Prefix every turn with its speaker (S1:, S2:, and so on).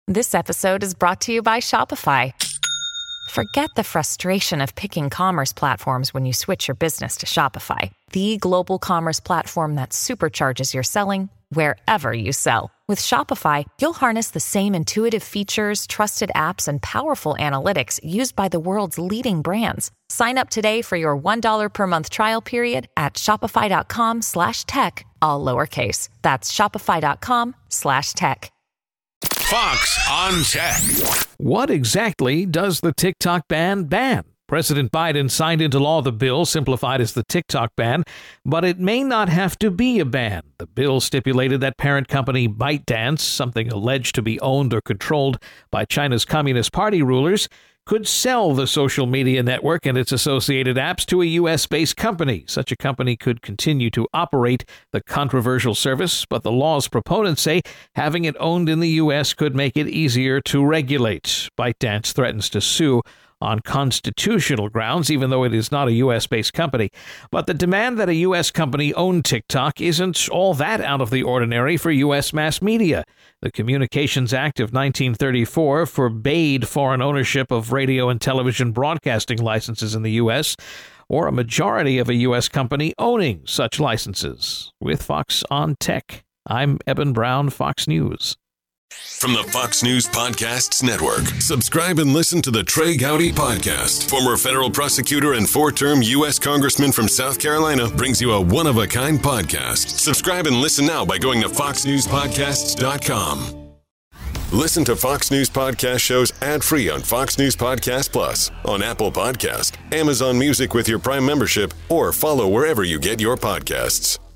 S1: This episode is brought to you by Shopify. Forget the frustration of picking commerce platforms when you switch your business to Shopify, the global commerce platform that supercharges your selling wherever you sell. With Shopify, you'll harness the same intuitive features, trusted apps, and powerful analytics used by the world's leading brands. Sign up today for your $1 per month trial period at shopify.com/tech, all lowercase. That's shopify.com/tech.
S2: Fox on Tech.
S3: What exactly does the TikTok ban? President Biden signed into law the bill simplified as the TikTok ban, but it may not have to be a ban. The bill stipulated that parent company ByteDance, something alleged to be owned or controlled by China's Communist Party rulers, could sell the social media network and its associated apps to a U.S.-based company. Such a company could continue to operate the controversial service, but the law's proponents say having it owned in the U.S. could make it easier to regulate. ByteDance threatens to sue on constitutional grounds, even though it is not a U.S.-based company. But the demand that a U.S. company own TikTok isn't all that out of the ordinary for U.S. mass media. The Communications Act of 1934 forbade foreign ownership of radio and television broadcasting licenses in the U.S., or a majority of a U.S. company owning such licenses. With Fox on Tech, I'm Eben Brown, Fox News.
S2: From the Fox News Podcasts Network, subscribe and listen to the Trey Gowdy Podcast. Former federal prosecutor and four-term U.S. Congressman from South Carolina brings you a one-of-a-kind podcast. Subscribe and listen now by going to foxnewspodcasts.com. Listen to Fox News Podcast shows ad-free on Fox News Podcast Plus, on Apple Podcast, Amazon Music with your Prime membership, or follow wherever you get your podcasts.